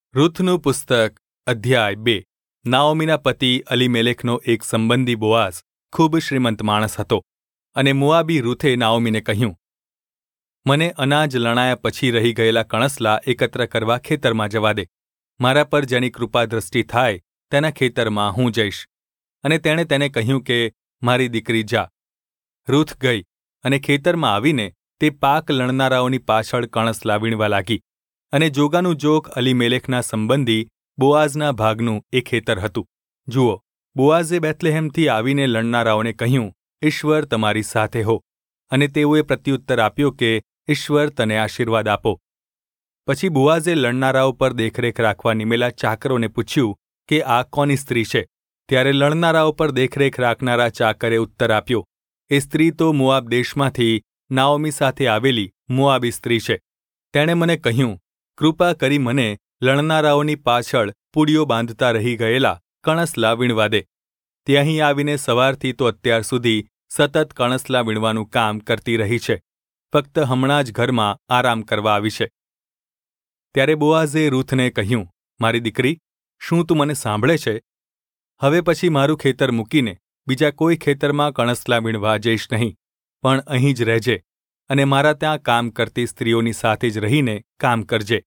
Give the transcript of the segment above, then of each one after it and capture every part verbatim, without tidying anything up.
રૂથનું પુસ્તક અધ્યાય બે. નાઓમીના પતિ અલીમેલેકનો એક સંબંધી બોઆઝ ખૂબ શ્રીમંત માણસ હતો, અને મોઆબી રૂથે નાઓમીને કહ્યું, મને અનાજ લણાયા પછી રહી ગયેલા કણસલા એકત્ર કરવા ખેતરમાં જવા દે. મારા પર જેની કૃપા દ્રષ્ટિ થાય તેના ખેતરમાં હું જઈશ. અને તેણે તેને કહ્યું કે મારી દીકરી જા. રૂથ ગઈ અને ખેતરમાં આવીને તે પાક લણનારાઓની પાછળ કણસલા વીણવા લાગી. અને જોગાનું જોગ અલીમેલેકના સંબંધી બોઆઝના ભાગનું એ ખેતર હતું. જુઓ, બોઆઝે બેથલેહેમથી આવીને લણનારાઓને કહ્યું, ઈશ્વર તમારી સાથે હો. અને તેઓએ પ્રત્યુત્તર આપ્યો કે ઈશ્વર તને આશીર્વાદ આપો. પછી બોઆઝે લણનારાઓ પર દેખરેખ રાખવા નિમેલા ચાકરોને પૂછ્યું કે આ કોની સ્ત્રી છે? ત્યારે લણનારાઓ પર દેખરેખ રાખનારા ચાકરે ઉત્તર આપ્યો, એ સ્ત્રી તો મોઆબ દેશમાંથી નાઓમી સાથે આવેલી મોઆબી સ્ત્રી છે. તેણે મને કહ્યું, કૃપા કરી મને લણનારાઓની પાછળ પૂડીઓ બાંધતા રહી ગયેલા કણસલા વીણવા દે. તે અહીં આવીને સવારથી તો અત્યાર સુધી સતત કણસલા વીણવાનું કામ કરતી રહી છે. ફક્ત હમણાં જ ઘરમાં આરામ કરવા આવી છે. ત્યારે બોઆઝે રૂથને કહ્યું, મારી દીકરી, શું તું મને સાંભળે છે? હવે પછી મારું ખેતર મૂકીને બીજા કોઈ ખેતરમાં કણસલા વીણવા જઈશ નહીં, પણ અહીં જ રહેજે અને મારા ત્યાં કામ કરતી સ્ત્રીઓની સાથે જ રહીને કામ કરજે.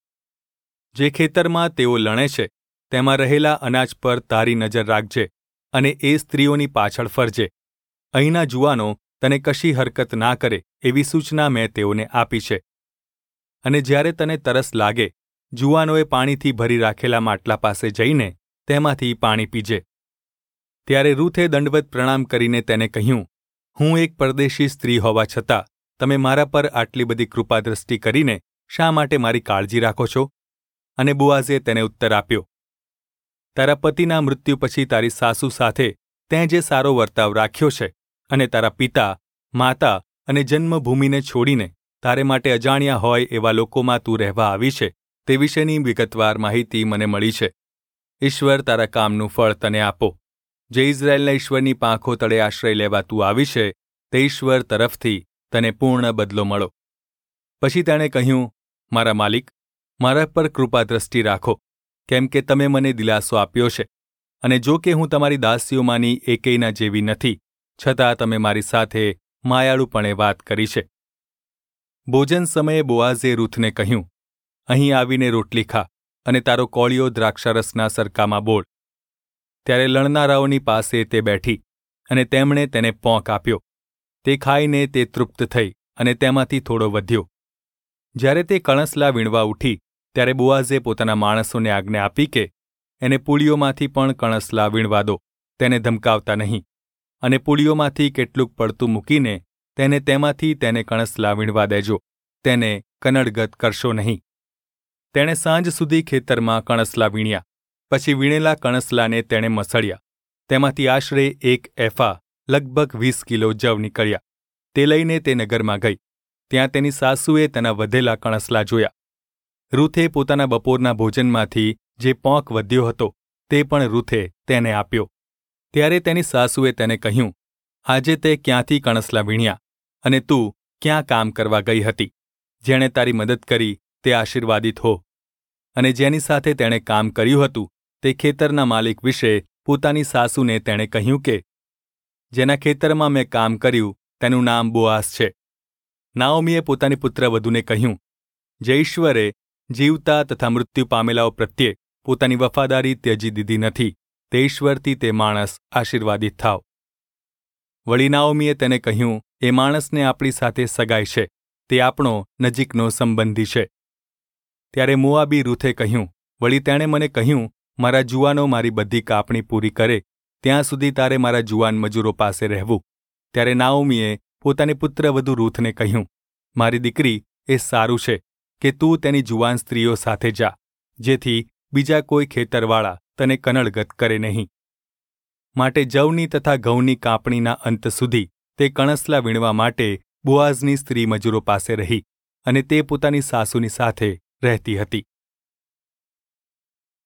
જે ખેતરમાં તેઓ લણે છે તેમાં રહેલા અનાજ પર તારી નજર રાખજે અને એ સ્ત્રીઓની પાછળ ફરજે. અહીંના જુવાનો તને કશી હરકત ના કરે એવી સૂચના મેં તેઓને આપી છે. અને જ્યારે તને તરસ લાગે, જુવાનોએ પાણીથી ભરી રાખેલા માટલા પાસે જઈને તેમાંથી પાણી પીજે. ત્યારે રૂથે દંડવત પ્રણામ કરીને તેને કહ્યું, હું એક પરદેશી સ્ત્રી હોવા છતાં તમે મારા પર આટલી બધી કૃપાદ્રષ્ટિ કરીને શા માટે મારી કાળજી રાખો છો? અને બોઆઝે તેને ઉત્તર આપ્યો, તારા પતિના મૃત્યુ પછી તારી સાસુ સાથે તેં જે સારો વર્તાવ રાખ્યો છે, અને તારા પિતા, માતા અને જન્મભૂમિને છોડીને તારે માટે અજાણ્યા હોય એવા લોકોમાં તું રહેવા આવી છે, તે વિશેની વિગતવાર માહિતી મને મળી છે. ઈશ્વર તારા કામનું ફળ તને આપો. જે ઇઝરાયેલના ઈશ્વરની પાંખો તળે આશ્રય લેવા તું આવી છે, તે ઈશ્વર તરફથી તને પૂર્ણ બદલો મળો. પછી તેણે કહ્યું, મારા માલિક, મારા પર કૃપા દ્રષ્ટિ રાખો, કેમ કે તમે મને દિલાસો આપ્યો છે. અને જો કે હું તમારી દાસીઓમાંની એકેયના જેવી નથી, છતાં તમે મારી સાથે માયાળુપણે વાત કરી છે. ભોજન સમયે બોઆઝે રૂથને કહ્યું, અહીં આવીને રોટલી ખા અને તારો કોળિયો દ્રાક્ષારસના સરકામાં બોળ. ત્યારે લણનારાઓની પાસે તે બેઠી, અને તેમણે તેને પોંક આપ્યો. તે ખાઈને તે તૃપ્ત થઈ અને તેમાંથી થોડો વધ્યો. જ્યારે તે કણસલા વીણવા ઉઠી, ત્યારે બોઆઝે પોતાના માણસોને આજ્ઞા આપી કે એને પૂળીઓમાંથી પણ કણસલા વીણવા દો, તેને ધમકાવતા નહીં. અને પૂળીઓમાંથી કેટલુંક પડતું મૂકીને તેને તેમાંથી તેને કણસલા વીણવા દેજો, તેને કનડગત કરશો નહીં. તેણે સાંજ સુધી ખેતરમાં કણસલા વીણ્યા. પછી વીણેલા કણસલાને તેણે મસળ્યા. તેમાંથી આશરે એક એફા લગભગ વીસ કિલો જવ નીકળ્યા. તે લઈને તે નગરમાં ગઈ. ત્યાં તેની સાસુએ તેના વધેલા કણસલા જોયા. રૂથે પોતાના બપોરના ભોજનમાંથી જે પોંક વધ્યો હતો તે પણ રૂથે તેને આપ્યો. ત્યારે તેની સાસુએ તેને કહ્યું, આજે તે ક્યાંથી કણસલા વીણ્યા, અને તું ક્યાં કામ કરવા ગઈ હતી? જેણે તારી મદદ કરી તે આશીર્વાદિત હો. અને જેની સાથે તેણે કામ કર્યું હતું તે ખેતરના માલિક વિશે પોતાની સાસુને તેણે કહ્યું કે જેના ખેતરમાં મેં કામ કર્યું તેનું નામ બોઆઝ છે. નાઓમીએ પોતાની પુત્રવધૂને કહ્યું, જે ઈશ્વરે જીવતા તથા મૃત્યુ પામેલાઓ પ્રત્યે પોતાની વફાદારી ત્યજી દીધી નથી, તે ઈશ્વરથી તે માણસ આશીર્વાદિત થાવ. વળી નાઓમીએ તેને કહ્યું, એ માણસને આપણી સાથે સગાઈ છે, તે આપણો નજીકનો સંબંધી છે. ત્યારે મોઆબી રૂથે કહ્યું, વળી તેણે મને કહ્યું, મારા જુવાનો મારી બધી કાપણી પૂરી કરે ત્યાં સુધી તારે મારા જુવાન મજૂરો પાસે રહેવું. ત્યારે નાઓમીએ પોતાની પુત્રવધૂ રૂથને કહ્યું, મારી દીકરી, એ સારું છે કે તું તેની જુવાન સ્ત્રીઓ સાથે જા, જેથી બીજા કોઈ ખેતરવાળા તને કનડગત કરે નહીં. માટે જવની તથા ઘઉંની કાપણીના અંત સુધી તે કણસલા વીણવા માટે બોઆઝની સ્ત્રી મજૂરો પાસે રહી, અને તે પોતાની સાસુની સાથે રહેતી હતી.